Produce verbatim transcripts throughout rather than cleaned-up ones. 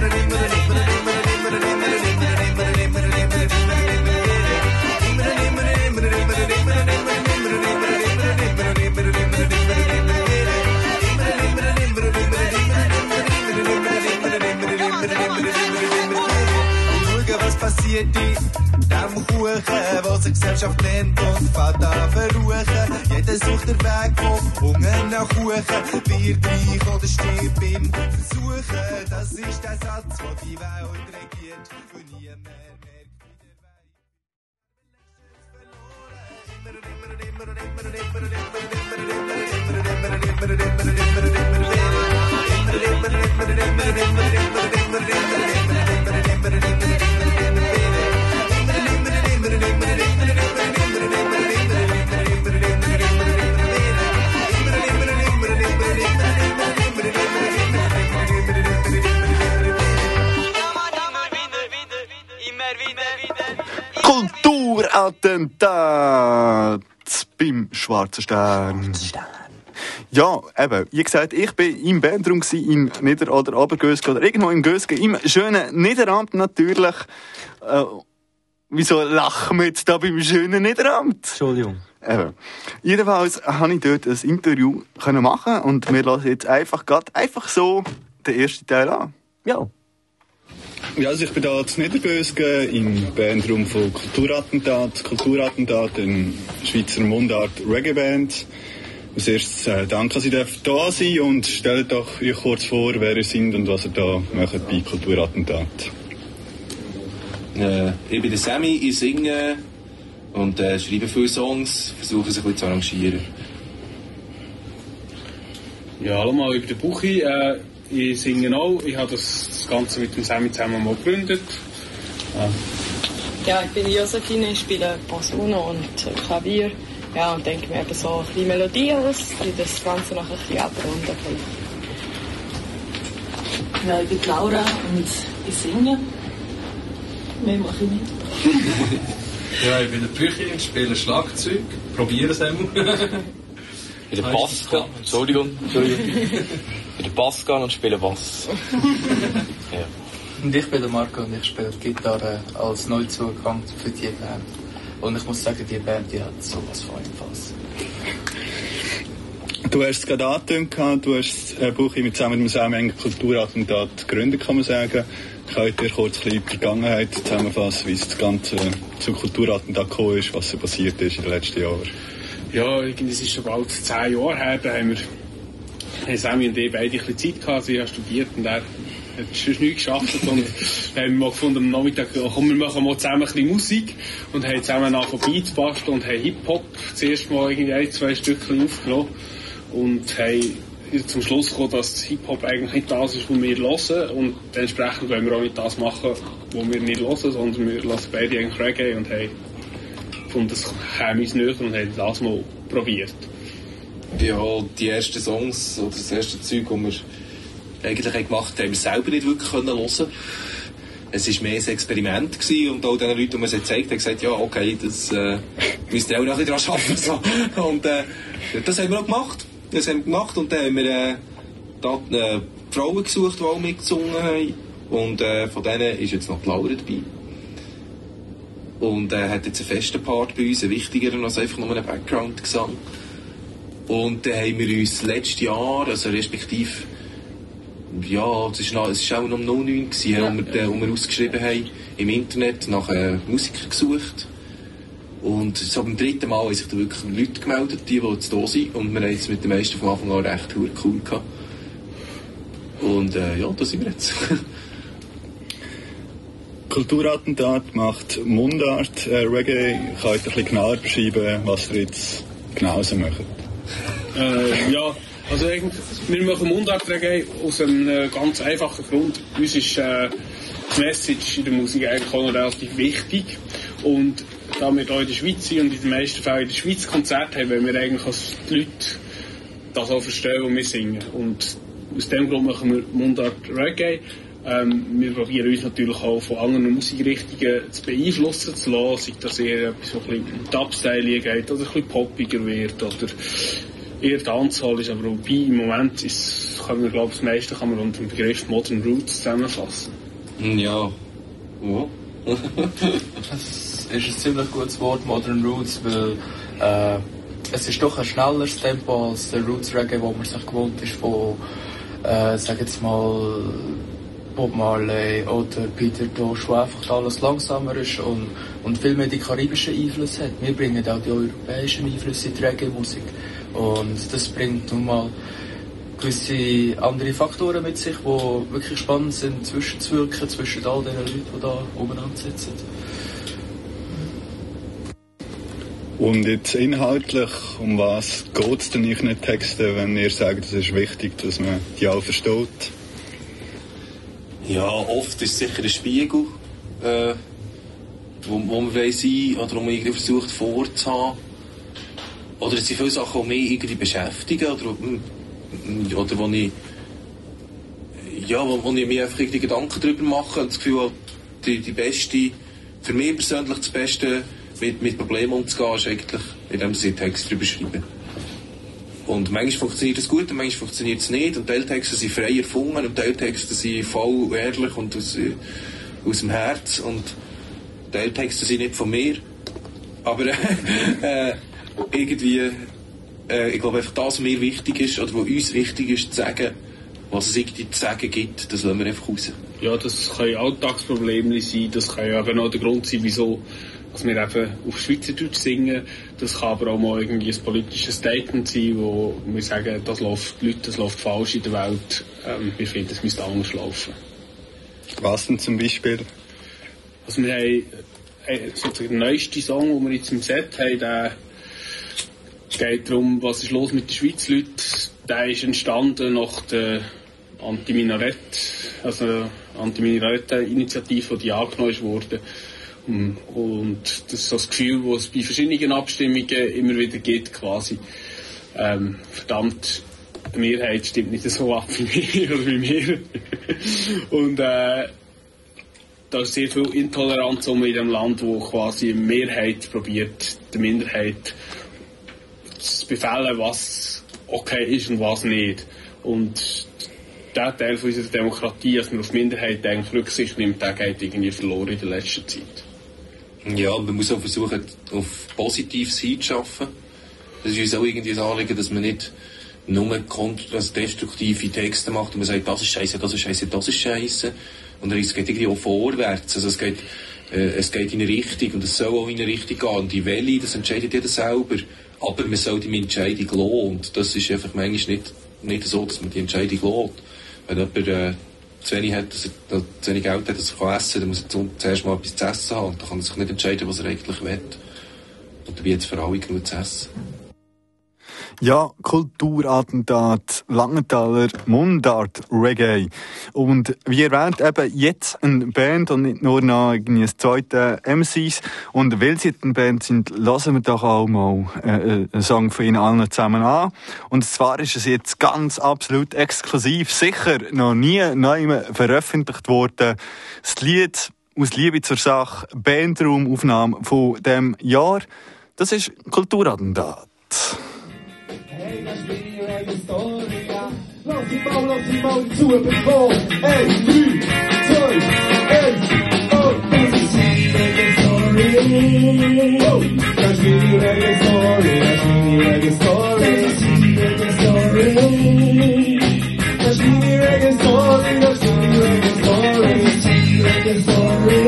passiert in dem Kuchen, was die Gesellschaft nennt und fällt an verruchen. Jeder sucht den Weg vom Hunger nach Kuchen, wird reich oder stirbt im Versuchen. Das ist der Satz, der die Welt regiert, von niemand merkt. Kulturattentat beim Schwarzen Stern. Ja, eben, wie gesagt, ich bin im Bandraum gsi, im Nieder- oder Obergösgen oder irgendwo im Gösgen, im schönen Niederamt natürlich. Äh, wieso lachen wir jetzt da beim schönen Niederamt? Entschuldigung. Eben. Jedenfalls habe ich dort ein Interview können machen und wir lassen jetzt einfach grad, einfach so den ersten Teil an. Ja. Ja, also ich bin hier zu Niedergösgen im Bandraum von Kulturattentat. Kulturattentat, eine Schweizer Mundart Reggae-Band. Als erstes äh, danke, dass ihr da sein und stellt doch euch kurz vor, wer ihr seid und was ihr da macht bei Kulturattentat. Äh, ich bin der Sammy, ich singe und äh, schreibe viele Songs, versuche sich ein bisschen zu arrangieren. Ja, hallo mal, ich bin der Buchi. Äh, Ich singe auch. Ich habe das, das Ganze mit dem Sammy zusammen mal gegründet. Ja, ja ich bin Josephine, ich spiele Posaune und Klavier. Ja, und denke mir eben so ein bisschen Melodie aus, die das Ganze noch ein bisschen abrunden. Ja, ich bin Laura und ich singe. Mehr mache ich nicht. Ja, ich bin der Büchi, ich spiele Schlagzeug, probiere es einmal. Ich bin der Pascal, Entschuldigung, Entschuldigung. Ich bin der Pascal und spiele Bass. Ja. Und ich bin der Marco und ich spiele Gitarre als Neuzugang für die Band. Und ich muss sagen, die Band, die hat sowas von Einfass. Du hast es gerade angetönt, du hast äh, Buchi mit zusammen mit dem Sammy ein Kulturattentat gegründet, kann man sagen. Könnt ihr kurz ein bisschen die Vergangenheit zusammenfassen, wie es das Ganze zum Kulturattentat gekommen ist, was so passiert ist in den letzten Jahren? Ja, irgendwie, es ist schon bald zehn Jahre her, da haben wir, haben Sammy und ich beide ein bisschen Zeit gehabt. Sie hat studiert und er hat schon nichts geschafft. Und dann haben wir mal gefunden, am Nachmittag, komm, wir machen mal zusammen ein bisschen Musik. Und haben zusammen angefangen Beats basteln und haben Hip-Hop zuerst mal irgendwie ein, zwei Stückchen aufgenommen. Und haben zum Schluss gekommen, dass Hip-Hop eigentlich nicht das ist, was wir hören. Und entsprechend wollen wir auch nicht das machen, was wir nicht hören, sondern wir lassen beide eigentlich Reggae und haben gefunden, das käme uns näher und haben das mal probiert. Ja, die ersten Songs oder das erste Zeug, das wir eigentlich gemacht haben, haben wir selber nicht wirklich hören können. Es war mehr ein Experiment gewesen, und auch den Leuten, die mir es gezeigt haben, haben gesagt, ja, okay, das äh, müsst ihr auch noch ein bisschen dran arbeiten. So. Und äh, das haben wir auch gemacht. Das haben wir gemacht und dann haben wir äh, da, äh, Frauen gesucht, die auch mitgesungen haben. Und äh, von denen ist jetzt noch die Laura dabei. Und er äh, hat jetzt einen festen Part bei uns, einen wichtigeren als einfach nur einen Background-Gesang. Und dann haben wir uns letztes Jahr, also respektive, ja, es war auch noch null neun, gewesen, ja, wo, wir, wo wir ausgeschrieben haben, im Internet nach äh, Musikern gesucht. Und so beim dritten Mal haben sich da wirklich Leute gemeldet, die, die jetzt da sind. Und wir haben es mit den meisten von Anfang an recht cool gehabt. Und äh, ja, da sind wir jetzt. Kulturattentat macht Mundart, äh, Reggae. Ich kann euch ein bisschen genauer beschreiben, was ihr jetzt genau so macht. Äh, ja, also eigentlich, wir machen Mundart-Reggae aus einem äh, ganz einfachen Grund. Uns ist äh, die Message in der Musik eigentlich auch noch relativ wichtig. Und da wir hier in der Schweiz sind und in den meisten Fällen in der Schweiz Konzerte haben, wollen wir eigentlich, dass die Leute das auch verstehen, was wir singen. Und aus dem Grund machen wir Mundart-Reggae. Ähm, wir probieren uns natürlich auch von anderen Musikrichtungen zu beeinflussen zu lassen, sei das eher etwas, was ein bisschen Dubstyle geht oder ein bisschen poppiger wird oder eher Dancehall ist, aber wobei im Moment ist, kann man, glaube ich, das meiste kann man unter dem Begriff Modern Roots zusammenfassen. Ja. Ja. Das ist ein ziemlich gutes Wort, Modern Roots, weil äh, es ist doch ein schnelleres Tempo als der Roots Reggae, wo man sich gewohnt ist von, äh, sag jetzt mal, Bob Marley oder Peter Tosh, wo einfach alles langsamer ist und, und viel mehr die karibischen Einflüsse hat. Wir bringen auch die europäischen Einflüsse in die Reggae-Musik und das bringt nun mal gewisse andere Faktoren mit sich, die wirklich spannend sind, zwischenzuwirken zwischen all den Leuten, die da umeinander sitzen. Und jetzt inhaltlich, um was geht es denn in den Texten, wenn ihr sagt, es ist wichtig, dass man die alle versteht? Ja, oft ist es sicher ein Spiegel, äh, wo, wo man will sein oder wo man irgendwie versucht vorzuhaben. Oder es sind viele Sachen, die mich irgendwie beschäftigen oder, oder wo ich, ja, wo, wo ich mir einfach irgendwie Gedanken darüber mache und das Gefühl habe, die, die beste, für mich persönlich das Beste, mit, mit Problemen umzugehen, ist eigentlich, indem ich Text darüber schreibe. Und manchmal funktioniert das gut und manchmal funktioniert es nicht. Und Teiltexte sind frei erfunden und Teiltexte sind voll ehrlich und aus, aus dem Herz. Und Teiltexte sind nicht von mir. Aber äh, irgendwie, äh, ich glaube einfach, das, was mir wichtig ist, oder was uns wichtig ist, zu sagen, was es irgendwie zu sagen gibt, das lassen wir einfach raus. Ja, das können Alltagsprobleme sein, das kann ja genau der Grund sein, wieso dass wir eben auf Schweizerdeutsch singen. Das kann aber auch mal irgendwie ein politisches Statement sein, wo wir sagen, das läuft, Leute, das läuft falsch in der Welt. Ähm, wir finden, es müsste anders laufen. Was denn zum Beispiel? Also wir haben äh, sozusagen den neuesten Song, den wir jetzt im Set haben, der geht darum, was ist los mit den Schweizer Leuten. Der ist entstanden nach der Anti-Minarett, also Anti-Minarett-Initiative, die angenommen wurde. Und das ist so das Gefühl, das es bei verschiedenen Abstimmungen immer wieder gibt, quasi. Ähm, verdammt, die Mehrheit stimmt nicht so ab wie mir oder wie mir. Und äh, da ist sehr viel Intoleranz in diesem Land, wo quasi eine Mehrheit probiert, der Minderheit zu befehlen, was okay ist und was nicht. Und der Teil von unserer Demokratie, dass man auf die Minderheit eigentlich Rücksicht nimmt, der geht irgendwie verloren in der letzten Zeit. Ja, man muss auch versuchen, auf positives hinzuschaffen. Das ist uns auch irgendwie das Anliegen, dass man nicht nur also destruktive Texte macht und man sagt, das ist scheiße, das ist scheiße, das ist scheiße. Und es geht irgendwie auch vorwärts. Also es geht, äh, es geht in eine Richtung und es soll auch in eine Richtung gehen. Und die Welle, das entscheidet jeder selber. Aber man soll die Entscheidung lassen. Und das ist einfach manchmal nicht, nicht so, dass man die Entscheidung lässt. Wenn jemand äh, zu wenig hat, dass er, zu wenig Geld hat, dass er kann essen kann, dann muss er zuerst mal etwas zu essen haben. Dann kann er sich nicht entscheiden, was er eigentlich will. Und dabei hat es für alle genug zu essen. Ja, Kulturattentat, Langenthaler Mundart Reggae. Und wie erwähnt, eben jetzt eine Band und nicht nur noch irgendwie ein zweite M Cs. Und weil sie eine Band sind, hören wir doch auch mal äh, einen Song von ihnen allen zusammen an. Und zwar ist es jetzt ganz absolut exklusiv, sicher noch nie neu veröffentlicht worden. Das Lied aus Liebe zur Sache, Bandraumaufnahme von dem Jahr. Das ist Kulturattentat. Hey, das ist meine Reggae-Storia. Lass sie mal, lass sie mal zu bekommen. Eins, drei, zwei, eins, oh. Das ist meine Reggae-Story. Das ist meine Reggae-Story. Das ist meine Reggae-Story. Das ist meine Reggae-Story. Das ist meine Reggae-Story. Das ist meine Reggae-Story.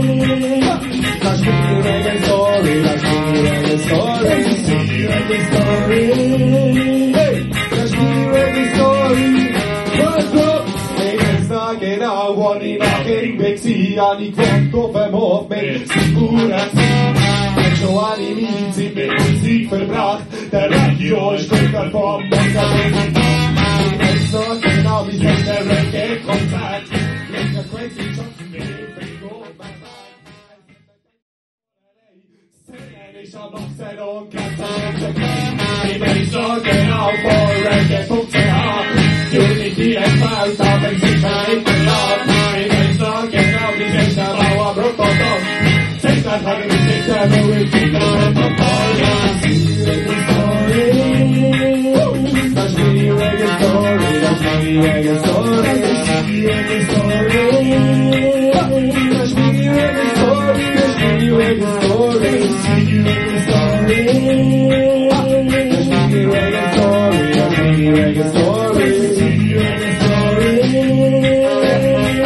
Das ist meine Reggae-Story. Das ist meine Reggae-Story. Das ist meine Reggae-Story. Hey, das ist meine Reggae-Story. Was up? Ich weiß noch genau, wo ich nach dem Weg sie an die Grund auf dem Hof mit Figuren. Wenn schon alle meine Zeit mit Musik verbracht, der Radio ist Stücker vom Magazin. Ich weiß noch genau, wie es der Reggae-Konzert. Like a crazy Johnson, mit dem Bingo, ich hab noch Zeit und Kasse. Ich weiß noch genau, wo Reggae funktioniert. Unity entfällt, aber sicher nicht verlassen. Ich weiß noch genau, wie sich der Bauer Bruttotos. Sich das hat mich nicht mehr mit Kindern und Polgas. Das ist die Reggae-Story. Das ist die Reggae-Story. Das ist die Reggae-Story. Das ist die Reggae-Story. Das ist die Reggae-Story. Das ist die Reggae-Story. Das ist die Reggae-Story. Das ist die Reggae-Story.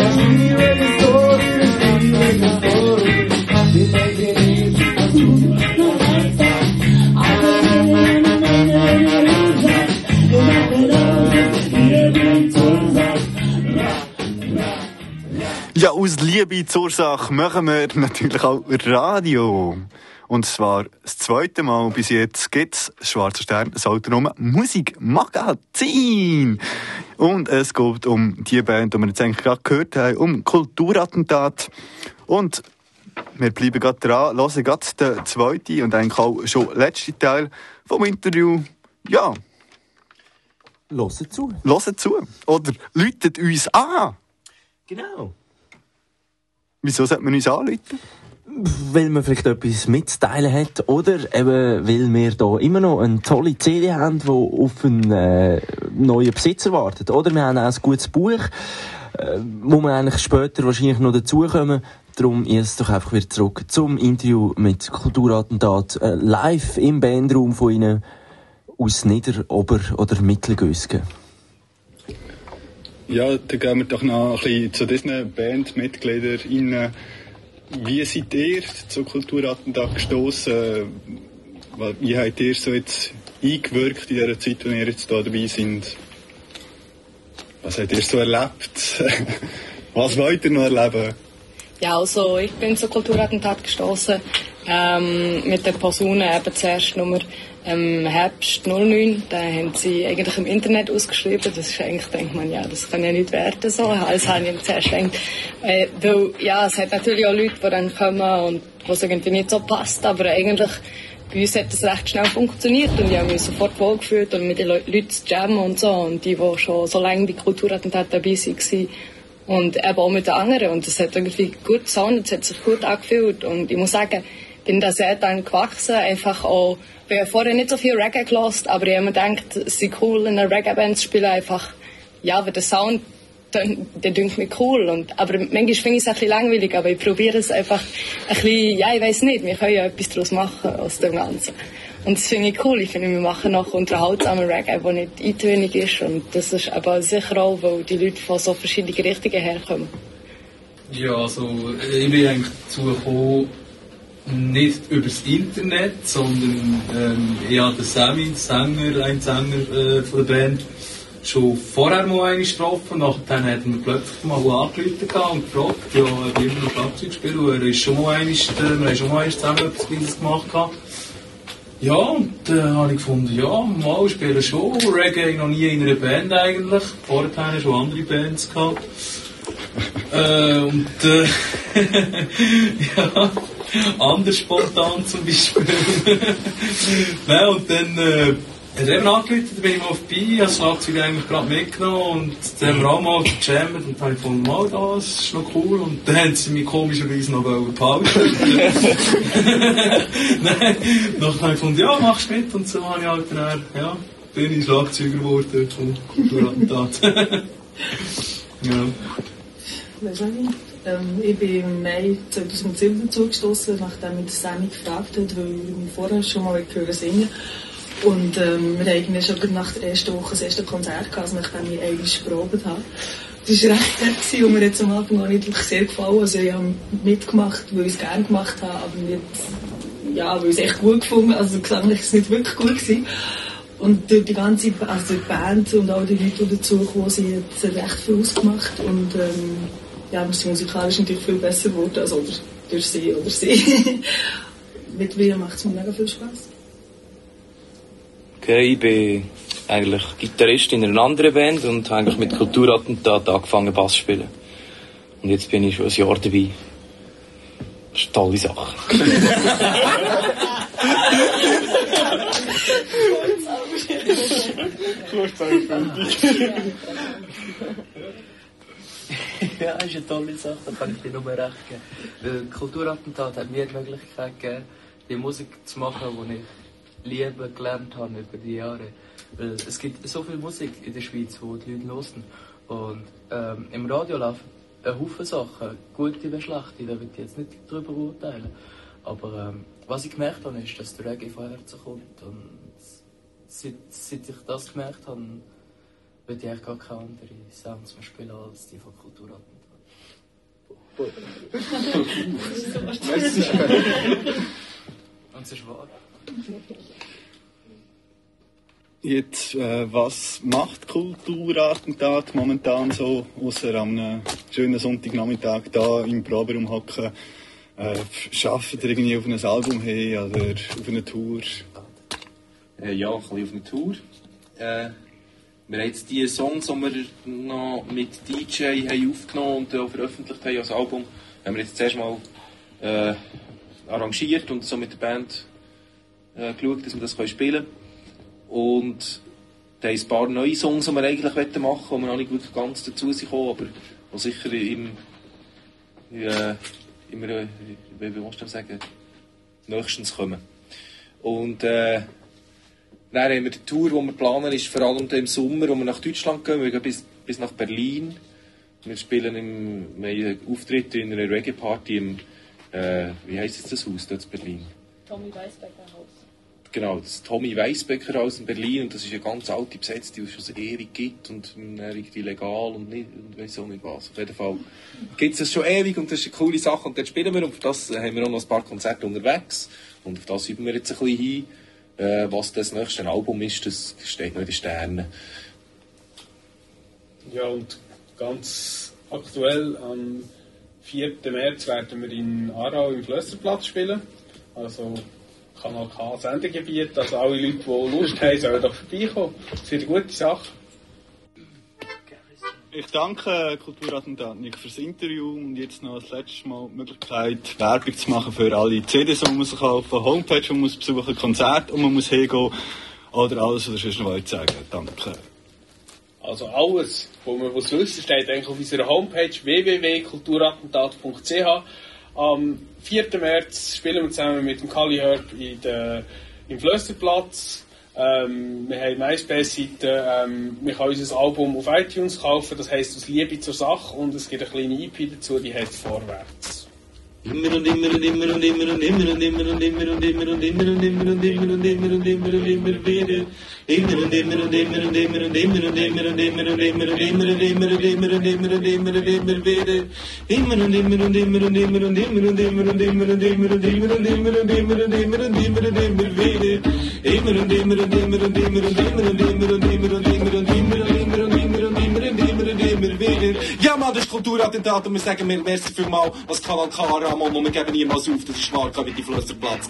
aus Liebe zur Sache machen wir natürlich auch Radio. Und zwar das zweite Mal bis jetzt gibt's Schwarzer Stern, das autonome Musikmagazin. Und es geht um die Band, die wir jetzt eigentlich gerade gehört haben, um Kulturattentat. Und wir bleiben gerade dran, hören gerade den zweiten und eigentlich auch schon letzten Teil vom Interview. Ja. Hören zu. Hören zu. Oder läutet uns an. Genau. Wieso sollte man uns anrufen? Weil man vielleicht etwas mitzuteilen hat oder eben, weil wir da immer noch eine tolle C D haben, die auf einen äh, neuen Besitzer wartet. Oder wir haben auch ein gutes Buch, äh, wo wir eigentlich später wahrscheinlich noch dazukommen. Darum jetzt doch einfach wieder zurück zum Interview mit Kulturattentat äh, live im Bandraum von Ihnen aus Nieder-, Ober- oder Mittelgösgen. Ja, dann gehen wir doch noch ein bisschen zu diesen Bandmitgliedern. Wie seid ihr zu Kulturattentat gestossen? Wie habt ihr so jetzt eingewirkt in dieser Zeit, in der ihr jetzt hier dabei seid? Was habt ihr so erlebt? Was wollt ihr noch erleben? Ja, also ich bin zu Kulturattentat gestossen ähm, mit der Person eben zuerst Nummer im Herbst null neun. Da haben sie eigentlich im Internet ausgeschrieben. Das ist eigentlich, denkt man, ja, das kann ja nicht werden so. Also habe ich zuerst gedacht, äh, weil, ja, es hat natürlich auch Leute, die dann kommen und wo es irgendwie nicht so passt, aber eigentlich bei uns hat das recht schnell funktioniert und ich habe mich sofort wohlgefühlt und mit den Le- Leuten zu jammen und so und die, die schon so lange bei Kulturattentat dabei waren und eben auch mit den anderen und das hat irgendwie gut gesoundet, es hat sich gut angefühlt und ich muss sagen, bin da sehr dann gewachsen, einfach auch, ich habe vorher nicht so viel Reggae gehört, aber ich habe mir gedacht, es ist cool, in einer Reggae-Band zu spielen, einfach, ja, weil der Sound, der, der dünkt mich cool. Und, aber manchmal finde ich es ein bisschen langweilig, aber ich probiere es einfach ein bisschen, ja, ich weiß nicht, wir können ja etwas daraus machen aus dem Ganzen. Und das finde ich cool, ich finde, wir machen noch unterhaltsamen Reggae, der nicht eintönig ist und das ist aber sicher auch, weil die Leute von so verschiedenen Richtungen herkommen. Ja, also, ich bin eigentlich dazu gekommen, nicht über das Internet, sondern ähm, ich habe den Sammy, Sänger, einen Sänger äh, von der Band, schon vorher mal einen getroffen. Nachher hat er mir plötzlich mal angerufen und gefragt, ja, ob ich immer noch Schlagzeug spiele. Er ist schon mal einmal, äh, wir haben schon mal einmal zusammen etwas Kleines gemacht. Ja, und dann äh, habe ich gefunden, ja, mal spielen schon. Reggae noch nie in einer Band eigentlich. Vorher hatte ich schon andere Bands gehabt. äh, und äh, ja, anders spontan zum Beispiel. Nein, und dann äh, hat er eben angerufen, dann bin ich mal vorbei, habe das Schlagzeug eigentlich gerade mitgenommen und dann haben wir auch mal gejammt und dann habe ich gefunden, mal das ist noch cool und dann haben sie mich komischerweise noch behalten. Nein, dann habe ich gefunden, ja, machst mit und so habe ich halt dann, ja, bin ich Schlagzeuger geworden vom Kulturattentat. Ja. Weißt du nicht? Ähm, ich bin im Mai zweitausendsieben dazugestossen, nachdem mich Sammy gefragt hat, weil ich mich vorher schon mal gehört singen. Und ähm, wir hatten schon nach der ersten Woche das erste Konzert gehabt, also nachdem ich eigentlich geprobt habe. Das war recht nett und mir hat es am Anfang auch nicht sehr gefallen. Also ich habe mitgemacht, weil ich es gerne gemacht habe, aber nicht, ja, weil ich es echt gut gefunden habe. Also gesanglich war es nicht wirklich gut gewesen. Und durch die ganze also die Band und auch die Leute, die dazugekommen sind, hat recht viel ausgemacht. Und ähm, ja, wir sind musikalisch natürlich viel besser geworden, also oder durch sie oder sie. Mit mir macht es mir mega viel Spaß. Okay, ich bin eigentlich Gitarrist in einer anderen Band und habe eigentlich mit Kulturattentat angefangen Bass zu spielen. Und jetzt bin ich schon ein Jahr dabei. Das ist eine tolle Sache. Ja, das ist eine tolle Sache, da kann ich dir nur recht geben. Weil Kulturattentat hat mir die Möglichkeit gegeben, die Musik zu machen, die ich liebe, gelernt habe über die Jahre. Weil es gibt so viel Musik in der Schweiz, die die Leute hören. Und ähm, im Radio laufen ein Haufen Sachen, gute wie schlechte, da will ich jetzt nicht darüber urteilen. Aber ähm, was ich gemerkt habe, ist, dass der Reggae von Herzen kommt. Und seit, seit ich das gemerkt habe, will ich eigentlich gar keine anderen Sounds mehr spielen als die von Kulturattentat. Und es ist wahr. Jetzt, äh, was macht Kulturattentat momentan so, außer am einem schönen Sonntagnachmittag da im Proberaum hocken? Äh, arbeitet ihr irgendwie auf ein Album hin oder auf eine Tour? Äh, ja, ein bisschen auf eine Tour. Äh, wir haben jetzt die Songs, die wir noch mit D J haben aufgenommen und auch veröffentlicht haben als Album, haben wir jetzt zuerst mal äh, arrangiert und so mit der Band äh, geschaut, dass wir das spielen können. Und da haben ein paar neue Songs, die wir eigentlich machen wollten, die wir noch nicht wirklich ganz dazu sind gekommen, aber die sicher im, äh, immer, äh, wie willst du sagen, nächstens kommen. Und äh, dann haben wir die Tour, die wir planen, ist vor allem im Sommer, wo wir nach Deutschland gehen. Wir gehen bis, bis nach Berlin. Wir spielen im, wir haben einen Auftritt in einer Reggae-Party im, äh, wie heisst jetzt das Haus dort in Berlin? Tommy Weisbecker Haus. Genau, das Tommy Weisbecker Haus in Berlin. Und das ist eine ganz alte Besetzung, die es schon ewig gibt. Und irgendwie legal und nicht, und weiss auch nicht was. Auf jeden Fall gibt es das schon ewig und das ist eine coole Sache. Und dort spielen wir. Und für das haben wir auch noch ein paar Konzerte unterwegs. Und auf das üben wir jetzt ein bisschen hin. Äh, was das nächste Album ist, das steht noch in den Sternen. Ja, und ganz aktuell am vierten März werden wir in Aarau im Flösserplatz spielen. Also Kanal K Sendegebiet. Also alle Leute, die Lust haben, sollen doch vorbeikommen. Das wird eine gute Sache. Ich danke Kulturattentat Nick fürs Interview und jetzt noch das letzte Mal die Möglichkeit, Werbung zu machen für alle C Ds, die man muss kaufen muss, Homepage, die man muss besuchen, Konzerte, und man muss hingehen oder alles, was ihr sonst noch sagen wollt. Danke. Also alles, was man wissen muss, steht eigentlich auf unserer Homepage w w w punkt kulturattentat punkt c h. Am vierten März spielen wir zusammen mit dem Kali Herb in der, im Flösserplatz. Ähm, wir haben eine MySpace-Seite, ähm, man kann unser Album auf iTunes kaufen, das heisst aus Liebe zur Sache, und es gibt eine kleine E P dazu, die heißt Vorwärts. Immer und immer und immer und immer und immer und immer und immer und immer und immer und immer und immer und immer und immer und immer wieder. Immer und immer und immer und immer und immer und immer und immer und immer und immer und immer und immer und immer und immer und immer wieder. Immer und immer und immer und immer und immer und immer und immer und immer und immer und immer und immer und immer und immer und immer wieder. Immer und immer und immer und immer und immer und immer und immer und immer und immer und immer und immer und immer und immer und immer und immer wieder. Ja, Mann, das ist Kulturattentat und wir sagen mir merci vielmal als Kanal K Ramon und wir geben niemals auf, das ist Schwarka mit dem Flösserplatz.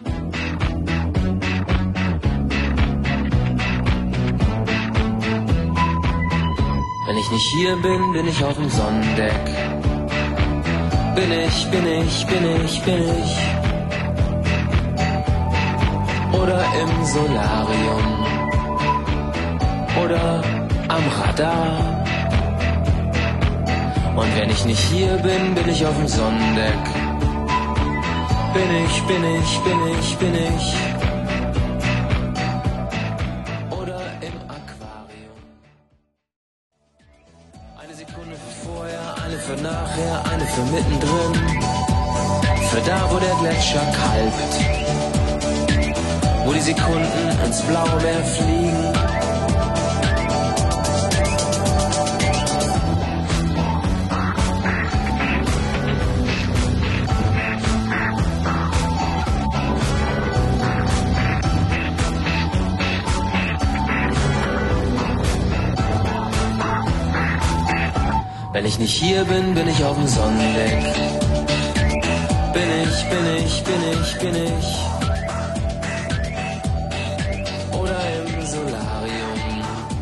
Wenn ich nicht hier bin, bin ich auf dem Sonnendeck. Bin ich, bin ich, bin ich, bin ich. Oder im Solarium. Oder am Radar. Und wenn ich nicht hier bin, bin ich auf dem Sonnendeck. Bin ich, bin ich, bin ich, bin ich. Oder im Aquarium. Eine Sekunde für vorher, eine für nachher, eine für mittendrin. Für da, wo der Gletscher kalbt. Wo die Sekunden ins blaue Meer fliegen. Wenn ich nicht hier bin, bin ich auf dem Sonnendeck. Bin ich, bin ich, bin ich, bin ich. Oder im Solarium.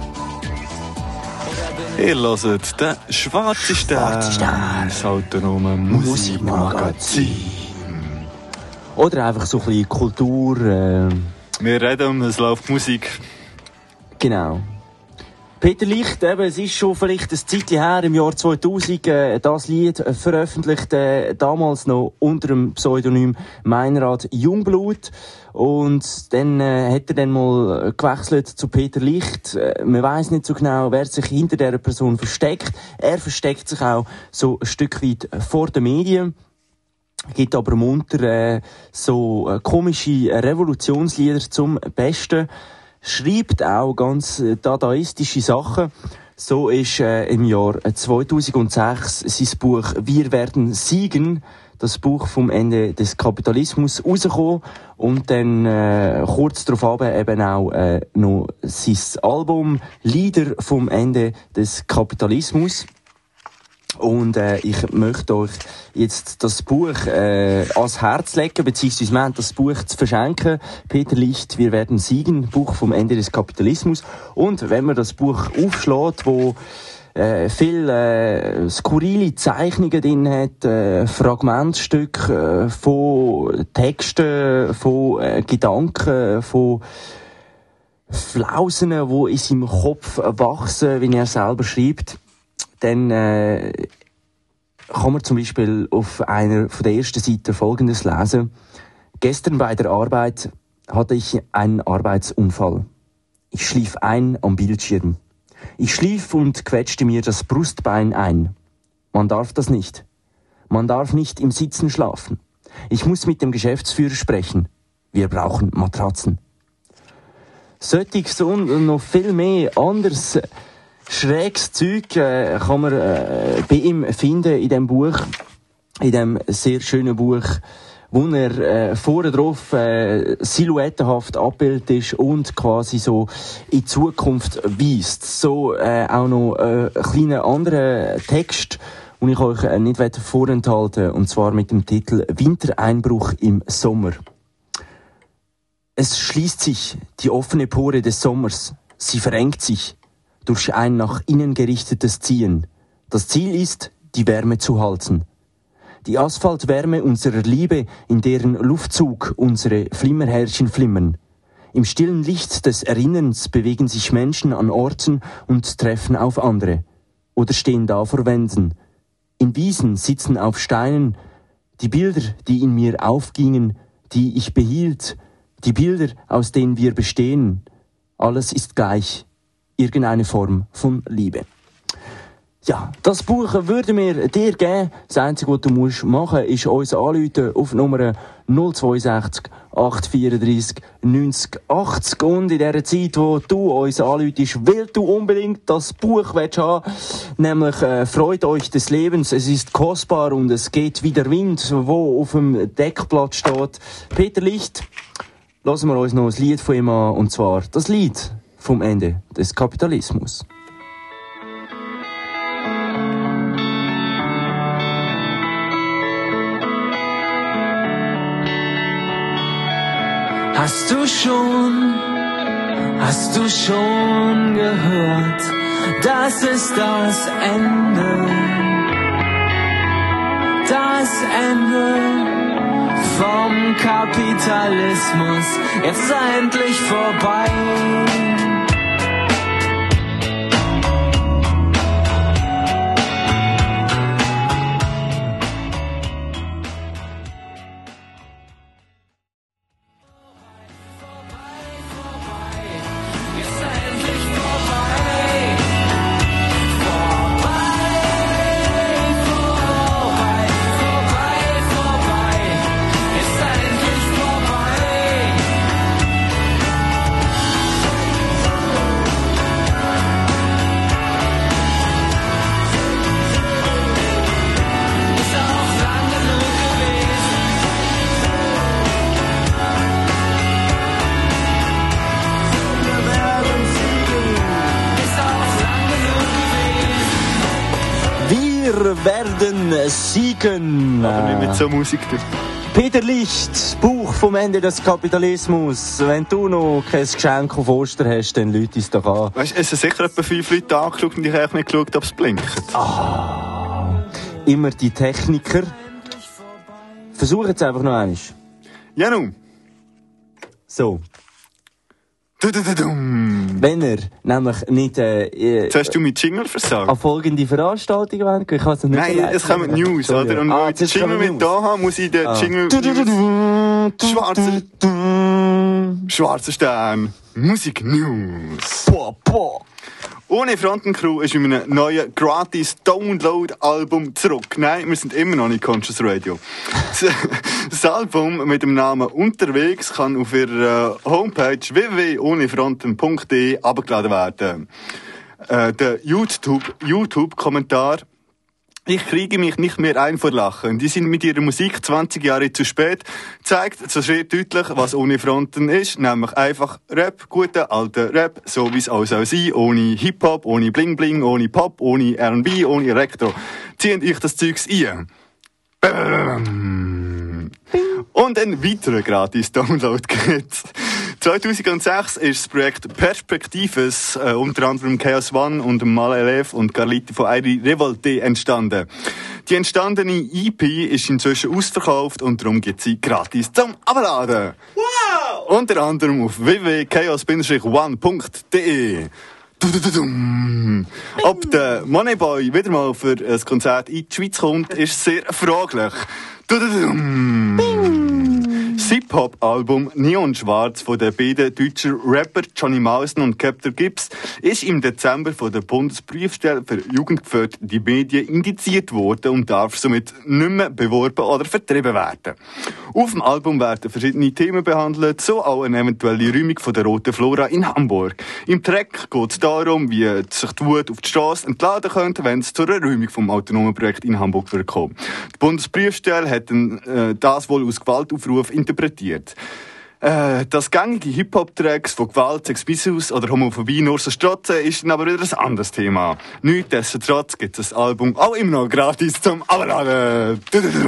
Ihr hört den Schwarzen Stern, das autonome Musikmagazin. Oder einfach so ein bisschen Kultur. Äh Wir reden, es läuft Musik. Genau. Peter Licht, eben, es ist schon vielleicht ein Zeitchen her, im Jahr zweitausend, äh, das Lied äh, veröffentlicht, äh, damals noch unter dem Pseudonym Meinrad Jungblut. Und dann äh, hat er dann mal gewechselt zu Peter Licht. Äh, man weiss nicht so genau, wer sich hinter dieser Person versteckt. Er versteckt sich auch so ein Stück weit vor den Medien. Gibt aber munter äh, so äh, komische Revolutionslieder zum Besten. Schreibt auch ganz äh, dadaistische Sachen. So ist äh, im Jahr zweitausendsechs sein Buch «Wir werden siegen» das Buch vom Ende des Kapitalismus rausgekommen und dann äh, kurz darauf eben auch äh, noch sein Album Lieder vom Ende des Kapitalismus. Und äh, ich möchte euch jetzt das Buch äh, ans Herz legen, beziehungsweise wir haben das Buch zu verschenken. Peter Licht, wir werden siegen, Buch vom Ende des Kapitalismus. Und wenn man das Buch aufschlägt, wo äh, viel äh, skurrile Zeichnungen drin hat, äh, Fragmentstücke äh, von Texten, von äh, Gedanken, von Flausen, die in seinem Kopf wachsen, wie er selber schreibt, dann äh, kann man zum Beispiel auf einer von der ersten Seite Folgendes lesen. Gestern bei der Arbeit hatte ich einen Arbeitsunfall. Ich schlief ein am Bildschirm. Ich schlief und quetschte mir das Brustbein ein. Man darf das nicht. Man darf nicht im Sitzen schlafen. Ich muss mit dem Geschäftsführer sprechen. Wir brauchen Matratzen. Solches und noch viel mehr anderes schräges Zeug äh, kann man äh, bei ihm finden in dem Buch, in dem sehr schönen Buch, wo er äh, vorne drauf äh, silhouettenhaft abgebildet ist und quasi so in die Zukunft weist. So äh, auch noch äh, einen kleinen anderen Text, den ich euch äh, nicht vorenthalten, und zwar mit dem Titel Wintereinbruch im Sommer. Es schließt sich die offene Pore des Sommers, sie verengt sich durch ein nach innen gerichtetes Ziehen. Das Ziel ist, die Wärme zu halten. Die Asphaltwärme unserer Liebe, in deren Luftzug unsere Flimmerhärchen flimmern. Im stillen Licht des Erinnerns bewegen sich Menschen an Orten und treffen auf andere. Oder stehen da vor Wänden. In Wiesen sitzen auf Steinen die Bilder, die in mir aufgingen, die ich behielt, die Bilder, aus denen wir bestehen. Alles ist gleich. Irgendeine Form von Liebe. Ja, das Buch würden wir dir geben. Das Einzige, was du musst machen, ist uns anrufen auf Nummer null sechs zwei acht drei vier neunzig achtzig. Und in der Zeit, wo du uns anrufst, weil du unbedingt das Buch willst haben, nämlich äh, Freut euch des Lebens, es ist kostbar und es geht wie der Wind, wo auf dem Deckblatt steht. Peter Licht, lassen wir uns noch ein Lied von ihm an, und zwar das Lied vom Ende des Kapitalismus. Hast du schon, hast du schon gehört, das ist das Ende, das Ende vom Kapitalismus, jetzt ist er endlich vorbei. Wir werden siegen. Aber nicht mit so Musik. Peter Licht, Buch vom Ende des Kapitalismus. Wenn du noch kein Geschenk auf Ostern hast, dann läute es doch an. Weißt du, es sind sicher etwa fünf Leute angeschaut und ich habe nicht geschaut, ob es blinkt. Ah, immer die Techniker. Versuch jetzt einfach noch einmal. Ja, nun. So. Wenn er nämlich nicht äh, Jetzt hast du mit Jingle versagt. an folgende Veranstaltung wollen, ich kann es nicht Nein, verleiten. es kommen News, oder? Und ah, wenn ich den Jingle mit da habe, muss ich den ah. Jingle... Schwarzer... Schwarzer Stern. Musik News. Boah, boah. Ohne Frontencrew ist mit einem neuen Gratis-Download-Album zurück. Nein, wir sind immer noch nicht Conscious Radio. Das Album mit dem Namen Unterwegs kann auf ihrer Homepage w w w punkt ohne fronten punkt d e abgeladen werden. Äh, der YouTube, YouTube-Kommentar Ich kriege mich nicht mehr ein vor Lachen. Die sind mit ihrer Musik zwanzig Jahre zu spät. Zeigt so sehr deutlich, was ohne Fronten ist. Nämlich einfach Rap, guter alter Rap, so wie es auch soll sein. Ohne Hip-Hop, ohne Bling-Bling, ohne Pop, ohne R und B, ohne Elektro. Zieht euch das Zeugs ein. Bam. Und ein weiterer Gratis-Download geht's. zweitausendsechs ist das Projekt Perspektives, äh, unter anderem Chaos One und Malelev und Carliti von Airi Revolte entstanden. Die entstandene E P ist inzwischen ausverkauft und darum gibt sie gratis zum Abladen. Wow! Unter anderem auf w w w punkt chaos one punkt d e. Ob der Moneyboy wieder mal für ein Konzert in die Schweiz kommt, ist sehr fraglich. Das Hip-Hop-Album Neon Schwarz von den beiden deutschen Rapper Johnny Mausen und Captain Gibbs ist im Dezember von der Bundesprüfstelle für jugendgeförderte Medien indiziert worden und darf somit nicht mehr beworben oder vertrieben werden. Auf dem Album werden verschiedene Themen behandelt, so auch eine eventuelle Räumung von der Roten Flora in Hamburg. Im Track geht es darum, wie sich die Wut auf die Straße entladen könnte, wenn es zur Räumung vom autonomen Projekt in Hamburg wird kommen. Die Bundesprüfstelle hat dann, äh, das wohl als Gewaltaufruf interpretiert. Äh, dass gängige Hip-Hop-Tracks von Gewalt, Sexismus oder Homophobie nur so strotzen, ist dann aber wieder ein anderes Thema. Nichtsdestotrotz gibt es das Album auch immer noch gratis zum Abladen.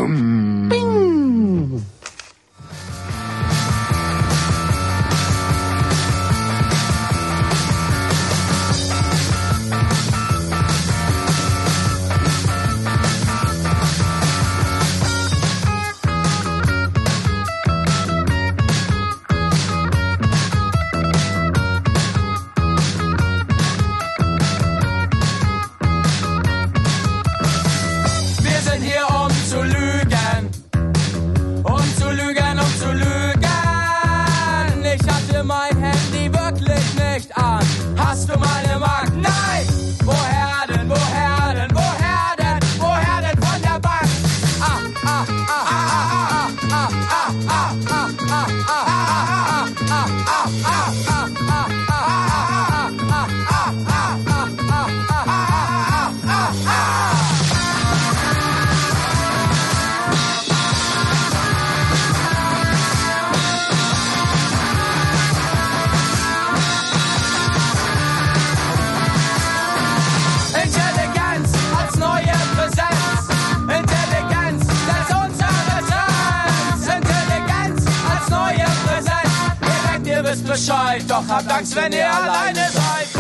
Hast du meine Mark? Nein! Woher denn, woher denn, woher denn, woher denn von der Bank? Ah, ah, ah, ah, ah, ah, ah, ah, ah, ah, ah, Bescheid, doch habt Angst, wenn ihr alleine seid.